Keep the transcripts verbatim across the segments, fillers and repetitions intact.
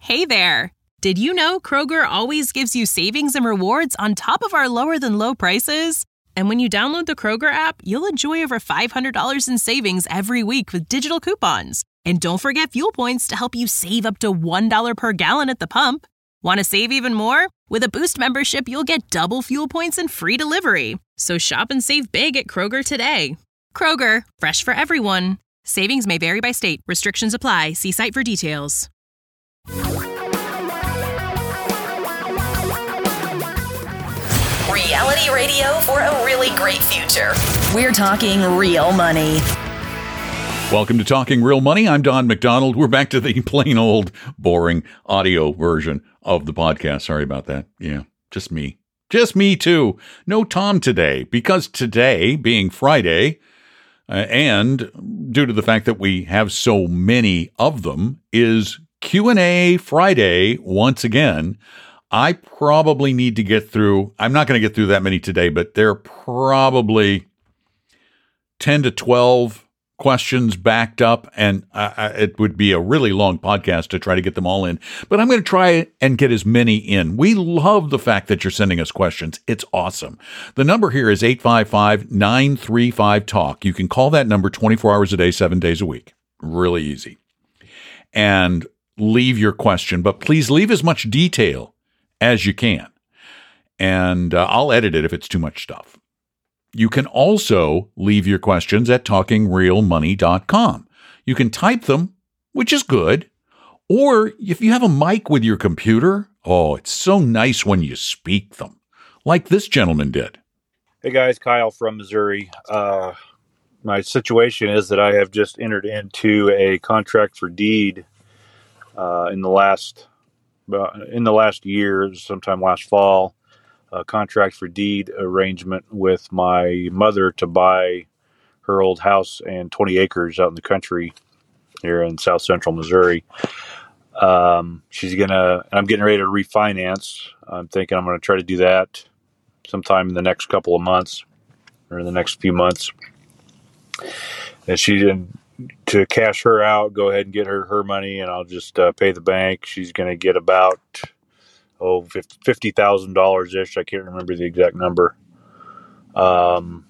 Hey there! Did you know Kroger always gives you savings and rewards on top of our lower-than-low prices? And when you download the Kroger app, you'll enjoy over five hundred dollars in savings every week with digital coupons. And don't forget fuel points to help you save up to one dollar per gallon at the pump. Want to save even more? With a Boost membership, you'll get double fuel points and free delivery. So shop and save big at Kroger today. Kroger, fresh for everyone. Savings may vary by state. Restrictions apply. See site for details. Reality radio for a really great future. We're talking real money. Welcome to Talking Real Money. I'm Don McDonald. We're back to the plain old boring audio version of the podcast. Sorry about that. Yeah, just me. Just me too. No Tom today, because today being Friday, uh, and due to the fact that we have so many of them, is Q and A Friday once again. I probably need to get through, I'm not going to get through that many today, but there are probably ten to twelve questions backed up, and uh, it would be a really long podcast to try to get them all in. But I'm going to try and get as many in. We love the fact that you're sending us questions. It's awesome. The number here is eight five five, nine three five, talk. You can call that number twenty-four hours a day, seven days a week. Really easy. And leave your question, but please leave as much detail as you can. And uh, I'll edit it if it's too much stuff. You can also leave your questions at talking real money dot com. You can type them, which is good. Or if you have a mic with your computer, oh, it's so nice when you speak them, like this gentleman did. Hey guys, Kyle from Missouri. Uh, my situation is that I have just entered into a contract for deed uh, in the last uh, in the last year, sometime last fall. A contract for deed arrangement with my mother to buy her old house and twenty acres out in the country here in South Central Missouri. Um, she's gonna, I'm getting ready to refinance. I'm thinking I'm going to try to do that sometime in the next couple of months or in the next few months. And she didn't, to cash her out, go ahead and get her her money, and I'll just uh, pay the bank. She's going to get about oh, fifty thousand dollars ish. I can't remember the exact number. Um,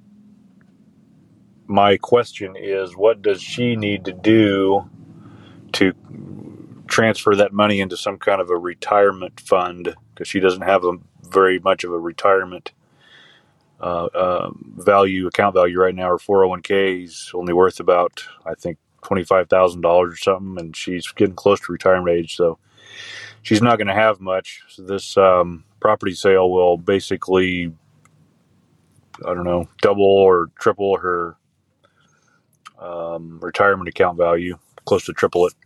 my question is, what does she need to do to transfer that money into some kind of a retirement fund? Because she doesn't have a very much of a retirement uh, uh, value, account value right now. Her four oh one k is only worth about, I think, twenty-five thousand dollars or something, and she's getting close to retirement age, so she's not going to have much. So this um, property sale will basically, I don't know, double or triple her um, retirement account value, close to triple it.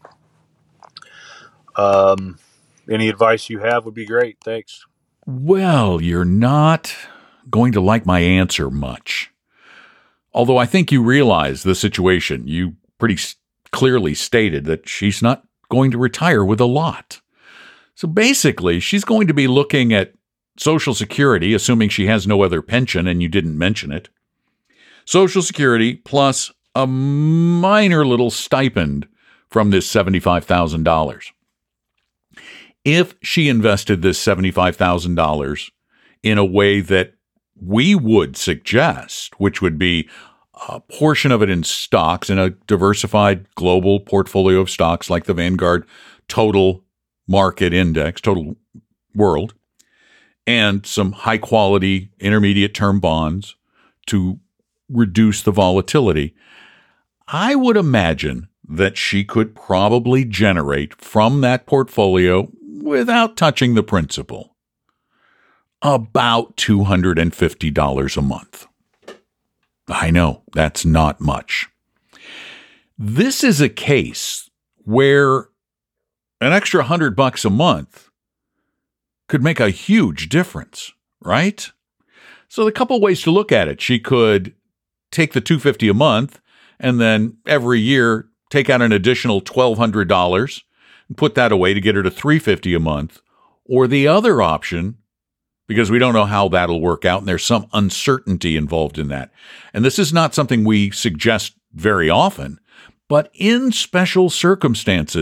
Um, any advice you have would be great. Thanks. Well, you're not going to like my answer much. Although I think you realize the situation. You pretty clearly stated that she's not going to retire with a lot. So basically, she's going to be looking at Social Security, assuming she has no other pension and you didn't mention it. Social Security plus a minor little stipend from this seventy-five thousand dollars. If she invested this seventy-five thousand dollars in a way that we would suggest, which would be a portion of it in stocks, in a diversified global portfolio of stocks like the Vanguard Total Market Index, Total World, and some high quality intermediate term bonds to reduce the volatility, I would imagine that she could probably generate from that portfolio, without touching the principal, about two hundred fifty dollars a month. I know, that's not much. This is a case where an extra hundred bucks a month could make a huge difference, right? So a couple ways to look at it. She could take the two hundred fifty dollars a month and then every year take out an additional twelve hundred dollars and put that away to get her to three hundred fifty dollars a month. Or the other option, because we don't know how that'll work out and there's some uncertainty involved in that. And this is not something we suggest very often, but in special circumstances,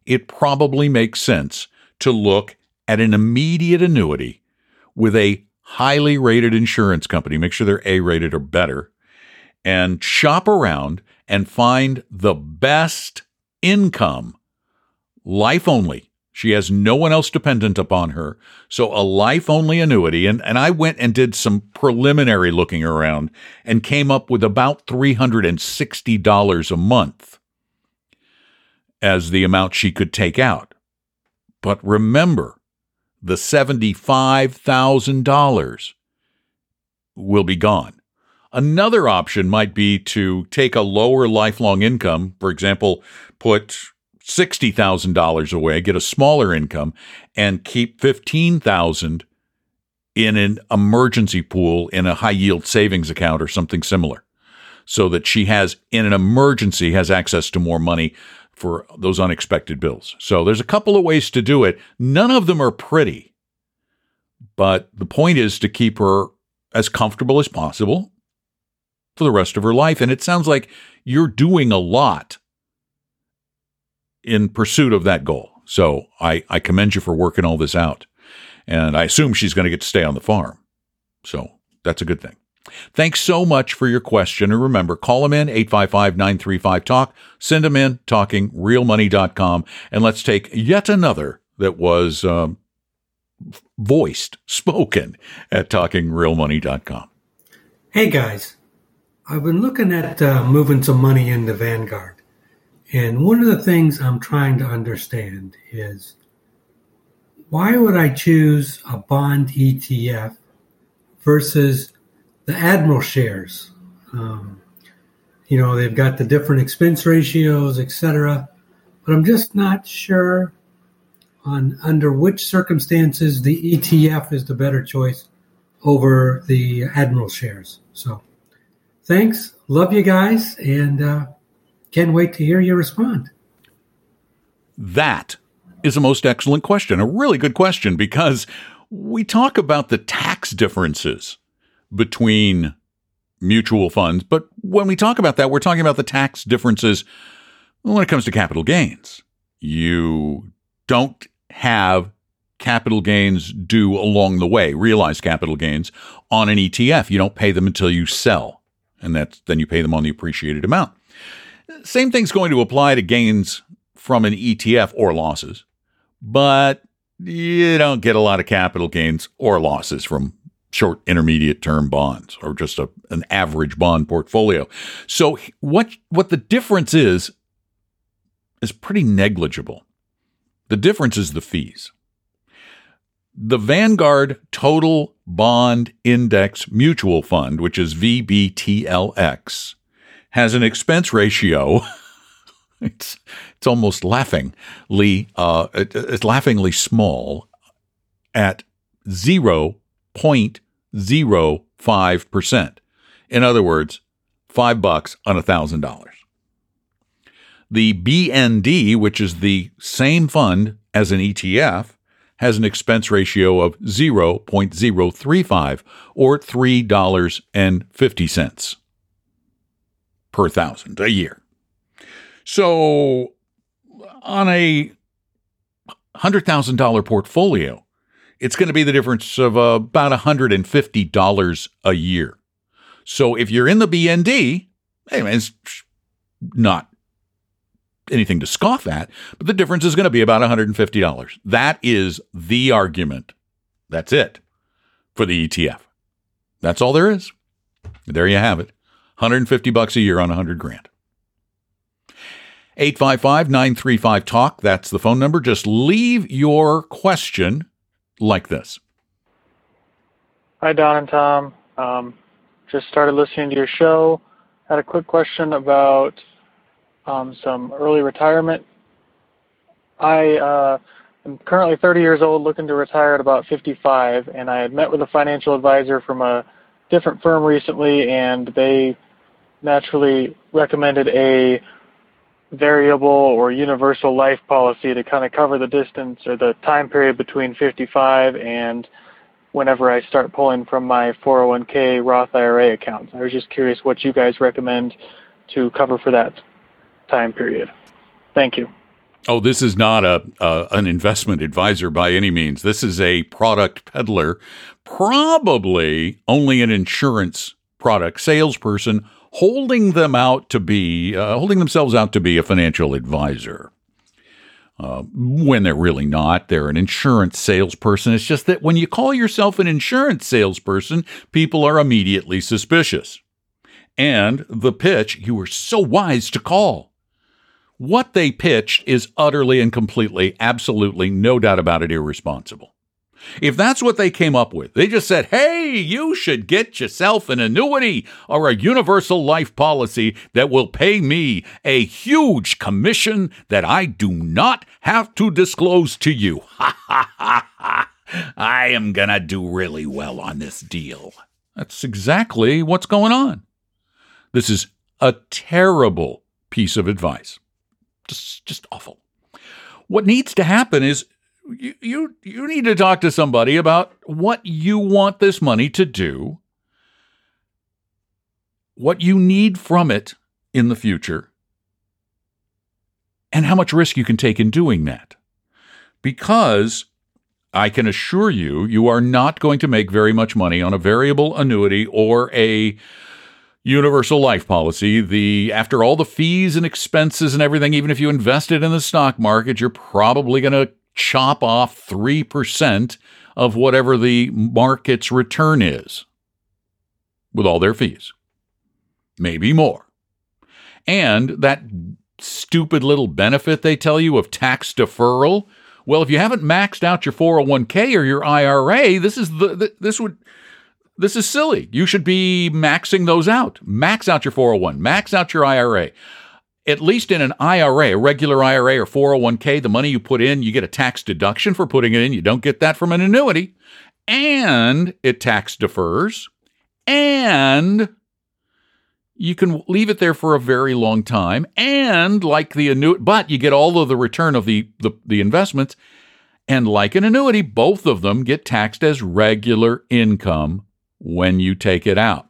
it probably makes sense to look at an immediate annuity with a highly rated insurance company. Make sure they're A-rated or better, and shop around and find the best income, life only. She has no one else dependent upon her. So a life-only annuity. And, and I went and did some preliminary looking around and came up with about three hundred sixty dollars a month as the amount she could take out. But remember, the seventy-five thousand dollars will be gone. Another option might be to take a lower lifelong income, for example, put sixty thousand dollars away, get a smaller income, and keep fifteen thousand dollars in an emergency pool in a high-yield savings account or something similar, so that she has, in an emergency, has access to more money for those unexpected bills. So there's a couple of ways to do it. None of them are pretty, but the point is to keep her as comfortable as possible for the rest of her life. And it sounds like you're doing a lot in pursuit of that goal. So I, I commend you for working all this out. And I assume she's going to get to stay on the farm. So that's a good thing. Thanks so much for your question. And remember, call them in, eight five five, nine three five, talk. Send them in, talking real money dot com. And let's take yet another that was um, voiced, spoken at talking real money dot com. Hey, guys. I've been looking at uh, moving some money into Vanguard. And one of the things I'm trying to understand is, why would I choose a bond E T F versus the Admiral shares? Um, you know, they've got the different expense ratios, et cetera. But I'm just not sure on under which circumstances the E T F is the better choice over the Admiral shares. So thanks. Love you guys. And uh, can't wait to hear you respond. That is a most excellent question, a really good question, because we talk about the tax differences between mutual funds. But when we talk about that, we're talking about the tax differences when it comes to capital gains. You don't have capital gains due along the way, realized capital gains on an E T F. You don't pay them until you sell, and that's then you pay them on the appreciated amount. Same thing's going to apply to gains from an E T F or losses, but you don't get a lot of capital gains or losses from short, intermediate term bonds or just a, an average bond portfolio. So what what the difference is, is pretty negligible. The difference is the fees. The Vanguard Total Bond Index Mutual Fund, which is V B T L X, has an expense ratio. it's it's almost laughingly uh, it, it's laughingly small at zero point zero five percent. In other words, five bucks on a thousand dollars. The B N D, which is the same fund as an E T F, has an expense ratio of zero point zero three five or three dollars and fifty cents per thousand a year. So on a one hundred thousand dollars portfolio, it's going to be the difference of uh, about one hundred fifty dollars a year. So if you're in the B N D, hey, man, it's not anything to scoff at, but the difference is going to be about one hundred fifty dollars. That is the argument. That's it for the E T F. That's all there is. There you have it. one hundred fifty bucks a year on one hundred grand. eight five five, nine three five, talk. That's the phone number. Just leave your question like this. Hi, Don and Tom. Um, just started listening to your show. Had a quick question about um, some early retirement. I uh, am currently thirty years old, looking to retire at about fifty-five, and I had met with a financial advisor from a different firm recently, and they naturally recommended a variable or universal life policy to kind of cover the distance or the time period between fifty-five and whenever I start pulling from my four oh one k Roth I R A accounts. I was just curious what you guys recommend to cover for that time period. Thank you. Oh, this is not a uh, an investment advisor by any means. This is a product peddler, probably only an insurance product salesperson holding them out to be uh, holding themselves out to be a financial advisor. Uh, when they're really not, they're an insurance salesperson. It's just that when you call yourself an insurance salesperson, people are immediately suspicious. And the pitch, you were so wise to call. What they pitched is utterly and completely, absolutely, no doubt about it, irresponsible. If that's what they came up with, they just said, hey, you should get yourself an annuity or a universal life policy that will pay me a huge commission that I do not have to disclose to you. Ha, ha, ha, ha. I am going to do really well on this deal. That's exactly what's going on. This is a terrible piece of advice. Just, just awful. What needs to happen is You, you you need to talk to somebody about what you want this money to do, what you need from it in the future, and how much risk you can take in doing that. Because I can assure you, you are not going to make very much money on a variable annuity or a universal life policy. The after all the fees and expenses and everything, even if you invested in the stock market, you're probably going to chop off three percent of whatever the market's return is with all their fees. Maybe more. And that stupid little benefit they tell you of tax deferral, well, if you haven't maxed out your four oh one k or your I R A, this is the, the this would this is silly. You should be maxing those out. Max out your four oh one, max out your I R A. At least in an I R A, a regular I R A or four oh one k, the money you put in, you get a tax deduction for putting it in. You don't get that from an annuity. And it tax defers. And you can leave it there for a very long time. And like the annuity, but you get all of the return of the, the, the investments. And like an annuity, both of them get taxed as regular income when you take it out.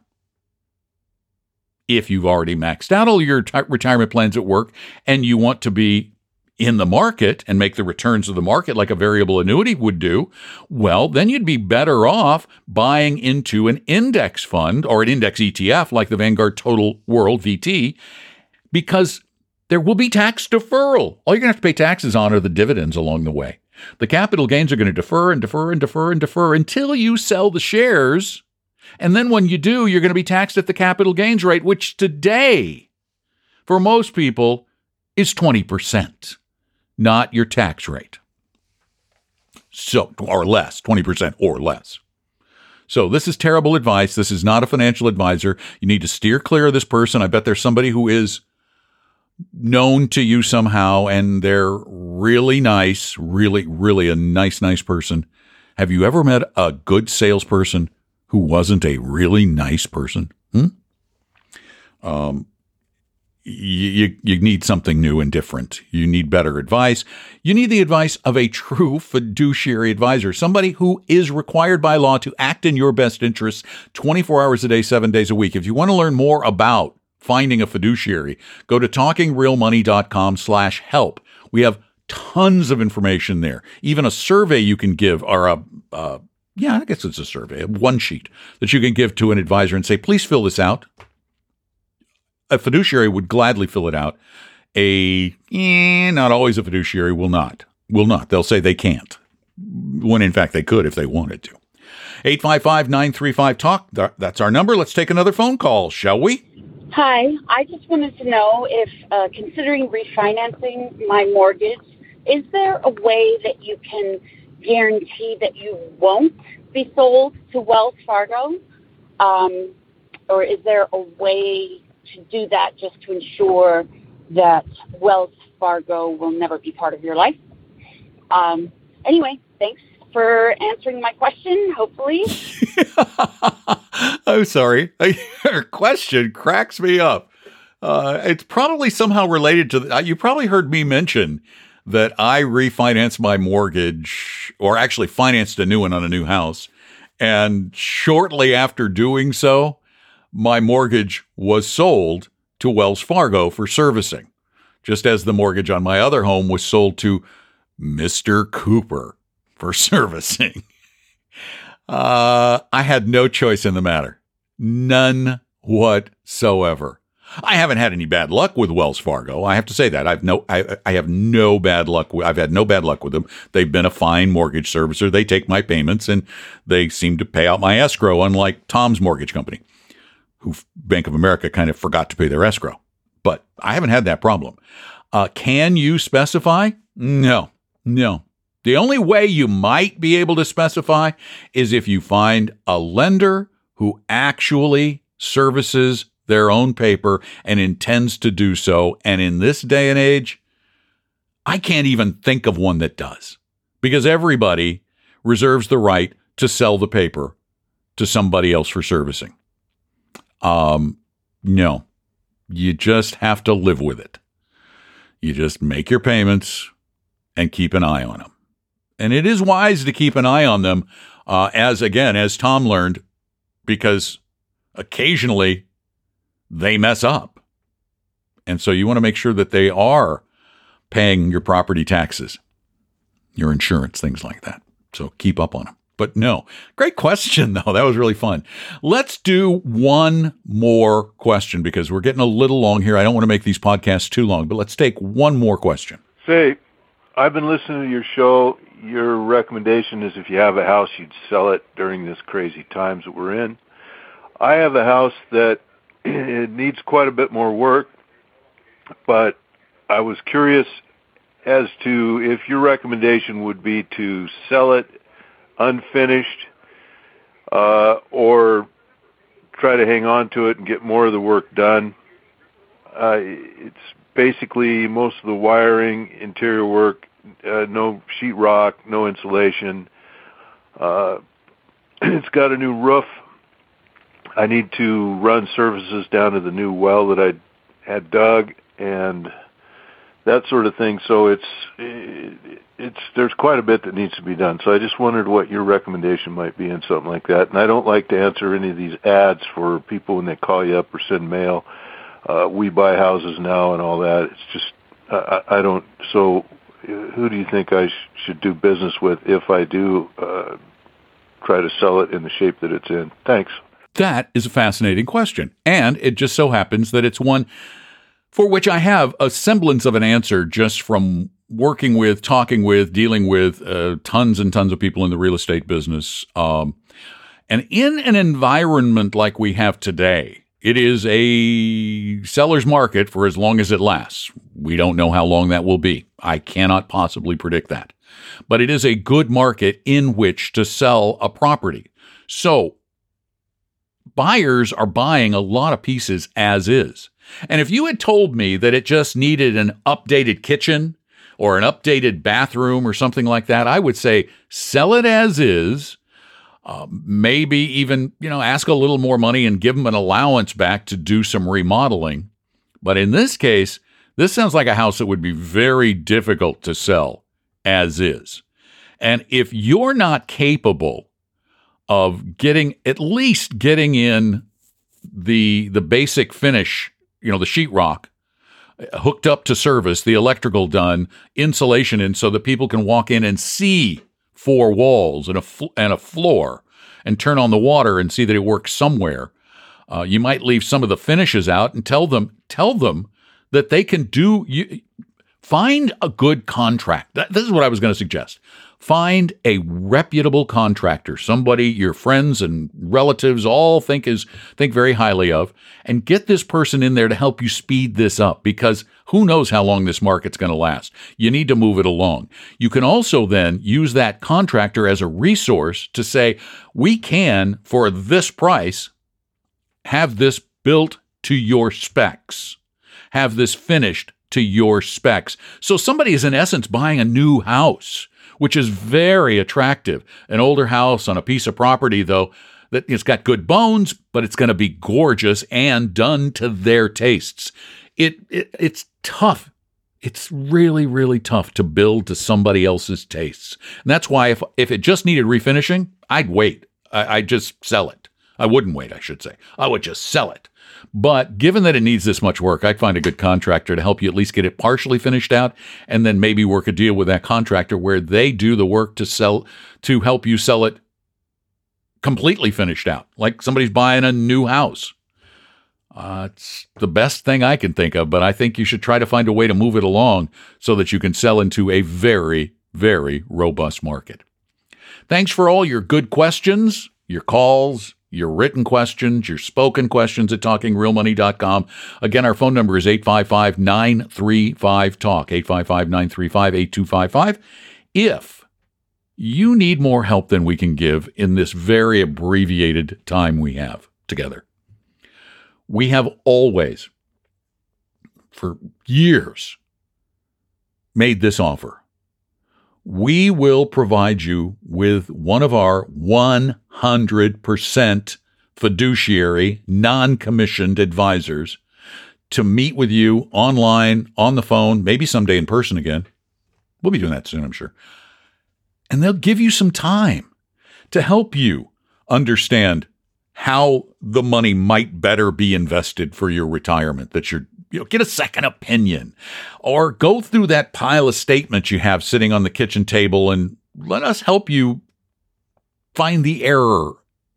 If you've already maxed out all your t- retirement plans at work and you want to be in the market and make the returns of the market like a variable annuity would do, well, then you'd be better off buying into an index fund or an index E T F like the Vanguard Total World V T, because there will be tax deferral. All you're going to have to pay taxes on are the dividends along the way. The capital gains are going to defer and defer and defer and defer until you sell the shares. And then when you do, you're going to be taxed at the capital gains rate, which today, for most people, is twenty percent, not your tax rate. So, or less, twenty percent or less. So this is terrible advice. This is not a financial advisor. You need to steer clear of this person. I bet there's somebody who is known to you somehow, and they're really nice, really, really a nice, nice person. Have you ever met a good salesperson who wasn't a really nice person? Hmm? Um, you, you need something new and different. You need better advice. You need the advice of a true fiduciary advisor, somebody who is required by law to act in your best interests twenty-four hours a day, seven days a week. If you want to learn more about finding a fiduciary, go to talkingrealmoney.com slash help. We have tons of information there. Even a survey you can give, or a, uh, yeah, I guess it's a survey, a one sheet that you can give to an advisor and say, please fill this out. A fiduciary would gladly fill it out. A, eh, not always a fiduciary will not, will not. They'll say they can't, when in fact they could if they wanted to. eight five five, nine three five, talk. That's our number. Let's take another phone call, shall we? Hi, I just wanted to know if, uh, considering refinancing my mortgage, is there a way that you can guarantee that you won't be sold to Wells Fargo? Um, or is there a way to do that just to ensure that Wells Fargo will never be part of your life? Um, anyway, thanks for answering my question, hopefully. I'm sorry. Your question cracks me up. Uh, it's probably somehow related to, the, you probably heard me mention that I refinanced my mortgage, or actually financed a new one on a new house. And shortly after doing so, my mortgage was sold to Wells Fargo for servicing. just as the mortgage on my other home was sold to Mister Cooper for servicing. Uh, I had no choice in the matter. None whatsoever. I haven't had any bad luck with Wells Fargo. I have to say that. I've no, I, I have no bad luck. I've had no bad luck with them. They've been a fine mortgage servicer. They take my payments and they seem to pay out my escrow, unlike Tom's mortgage company, who Bank of America kind of forgot to pay their escrow. But I haven't had that problem. Uh, can you specify? No, no. The only way you might be able to specify is if you find a lender who actually services their own paper and intends to do so. And in this day and age, I can't even think of one that does, because everybody reserves the right to sell the paper to somebody else for servicing. Um, no, you just have to live with it. You just make your payments and keep an eye on them. And it is wise to keep an eye on them, uh, as again, as Tom learned, because occasionally they mess up. And so you want to make sure that they are paying your property taxes, your insurance, things like that. So keep up on them. But no, great question, though. That was really fun. Let's do one more question because we're getting a little long here. I don't want to make these podcasts too long, but let's take one more question. Say, I've been listening to your show. Your recommendation is if you have a house, you'd sell it during this crazy times that we're in. I have a house that it needs quite a bit more work, but I was curious as to if your recommendation would be to sell it unfinished uh, or try to hang on to it and get more of the work done. Uh, it's basically most of the wiring, interior work, uh, no sheetrock, no insulation. Uh, it's got a new roof. I need to run services down to the new well that I had dug and that sort of thing. So it's it's there's quite a bit that needs to be done. So I just wondered what your recommendation might be in something like that. And I don't like to answer any of these ads for people when they call you up or send mail. Uh, we buy houses now and all that. It's just I, I don't. So who do you think I sh- should do business with if I do uh, try to sell it in the shape that it's in? Thanks. That is a fascinating question. And it just so happens that it's one for which I have a semblance of an answer just from working with, talking with, dealing with uh, tons and tons of people in the real estate business. Um, and in an environment like we have today, it is a seller's market for as long as it lasts. We don't know how long that will be. I cannot possibly predict that. But it is a good market in which to sell a property. So buyers are buying a lot of pieces as is. And if you had told me that it just needed an updated kitchen or an updated bathroom or something like that, I would say sell it as is, uh, maybe even, you know, ask a little more money and give them an allowance back to do some remodeling. But in this case, this sounds like a house that would be very difficult to sell as is. And if you're not capable of getting, at least getting in the the basic finish, you know, the sheetrock, hooked up to service, the electrical done, insulation in so that people can walk in and see four walls and a fl- and a floor and turn on the water and see that it works somewhere. Uh, you might leave some of the finishes out and tell them tell them that they can do. You, find a good contract. That, this is what I was going to suggest. Find a reputable contractor, somebody your friends and relatives all think is think very highly of, and get this person in there to help you speed this up, because who knows how long this market's going to last. You need to move it along. You can also then use that contractor as a resource to say, we can, for this price, have this built to your specs, have this finished to your specs. So somebody is in essence buying a new house, which is very attractive. An older house on a piece of property, though, that it's got good bones, but it's going to be gorgeous and done to their tastes. It, it it's tough. It's really, really tough to build to somebody else's tastes. And that's why if if it just needed refinishing, I'd wait. I, I'd just sell it. I wouldn't wait, I should say. I would just sell it. But given that it needs this much work, I'd find a good contractor to help you at least get it partially finished out, and then maybe work a deal with that contractor where they do the work to sell, to help you sell it completely finished out, like somebody's buying a new house. Uh, it's the best thing I can think of, but I think you should try to find a way to move it along so that you can sell into a very, very robust market. Thanks for all your good questions, your calls, your written questions, your spoken questions at talking real money dot com. Again, our phone number is eight five five, nine three five, talk, eight five five, nine three five, eight two five five. If you need more help than we can give in this very abbreviated time we have together, we have always, for years, made this offer. We will provide you with one of our one hundred percent fiduciary, non-commissioned advisors to meet with you online, on the phone, maybe someday in person again. We'll be doing that soon, I'm sure. And they'll give you some time to help you understand how the money might better be invested for your retirement, that you're, you know, get a second opinion, or go through that pile of statements you have sitting on the kitchen table and let us help you find the error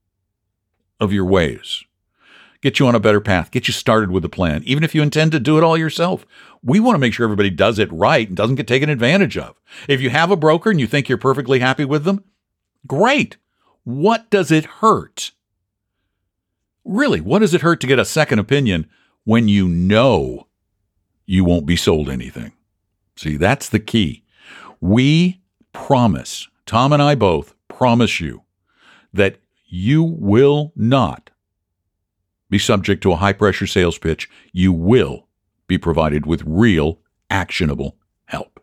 of your ways. Get you on a better path, get you started with a plan. Even if you intend to do it all yourself, we want to make sure everybody does it right and doesn't get taken advantage of. If you have a broker and you think you're perfectly happy with them, great. What does it hurt? Really, what does it hurt to get a second opinion when you know you won't be sold anything? See, that's the key. We promise, Tom and I both promise you, that you will not be subject to a high-pressure sales pitch. You will be provided with real, actionable help.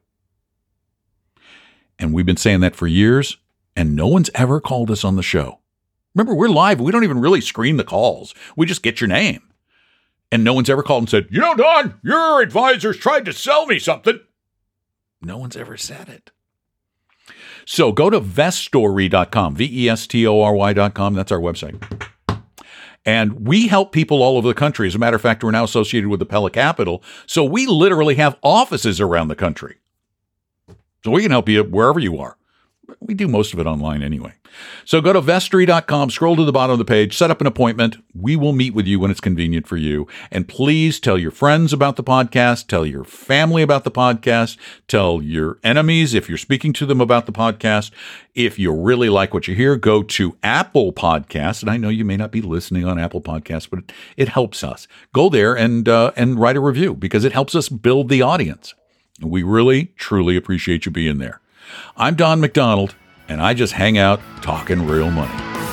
And we've been saying that for years, and no one's ever called us on the show. Remember, we're live. We don't even really screen the calls. We just get your name. And no one's ever called and said, you know, Don, your advisors tried to sell me something. No one's ever said it. So go to vestory dot com, V E S T O R Y dot com. That's our website. And we help people all over the country. As a matter of fact, we're now associated with the Pella Capital. So we literally have offices around the country. So we can help you wherever you are. We do most of it online anyway. So go to vestory dot com, scroll to the bottom of the page, set up an appointment. We will meet with you when it's convenient for you. And please tell your friends about the podcast, tell your family about the podcast, tell your enemies if you're speaking to them about the podcast. If you really like what you hear, go to Apple Podcasts. And I know you may not be listening on Apple Podcasts, but it, it helps us. Go there and uh, and write a review because it helps us build the audience. We really, truly appreciate you being there. I'm Don McDonald, and I just hang out talking real money.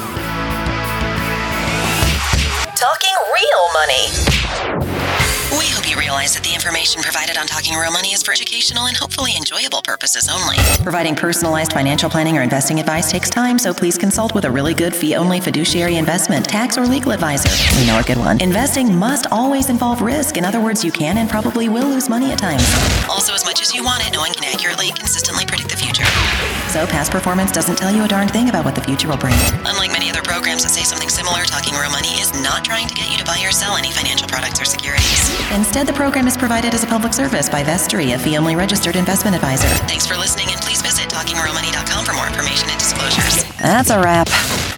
Talking real money. We hope you realize that the information provided on Talking Real Money is for educational and hopefully enjoyable purposes only. Providing personalized financial planning or investing advice takes time, so please consult with a really good fee-only fiduciary investment, tax, or legal advisor. We know a good one. Investing must always involve risk. In other words, you can and probably will lose money at times. Also, as much as you want it, no one can accurately, consistently predict the future. So past performance doesn't tell you a darn thing about what the future will bring. Unlike many other programs that say something similar, Talking Real Money is not trying to get you to buy or sell any financial products or securities. Instead, the program is provided as a public service by Vestory, a fee-only registered investment advisor. Thanks for listening, and please visit talking real money dot com for more information and disclosures. That's a wrap.